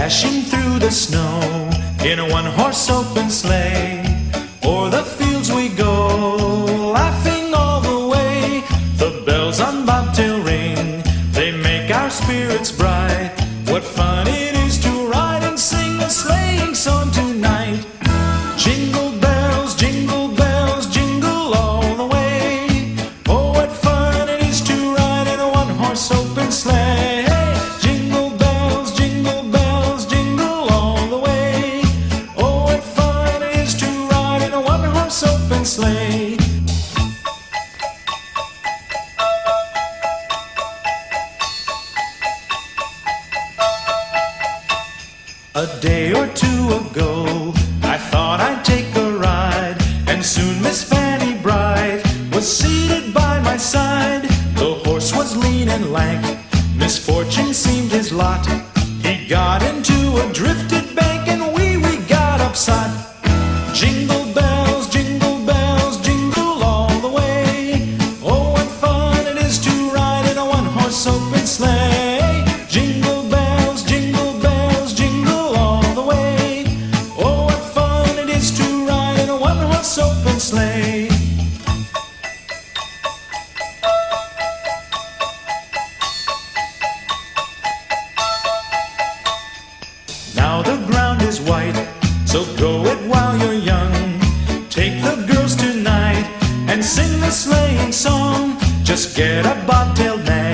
dashing through the snow in a one-horse open sleigh. O'er the fields we go, laughing all the way. The bells on bobtail ring, they make our spirits bright. What fun it is to ride and sing a sleighing song tonight. Jingle bells, jingle all the way. Oh, what fun it is to ride in a one-horse open sleigh. Jingle bells, jingle all the way. Oh, what fun it is to ride in a one-horse open sleigh. A day or two ago, I thought I'd take a ride, and soon Miss Fanny Bright was seated by my side. The horse was lean and lank, misfortune seemed his lot. He got into a drifted bank, and we got upset. Jingle bells, jingle all the way. Oh, what fun it is to ride in a one-horse open sleigh. Jingle bells, jingle all the way. Oh, what fun it is to ride in a one-horse open sleigh. Now the ground is white, so go it while you're young. Take the girls tonight and sing the sleighing song. Just get a bobtailed man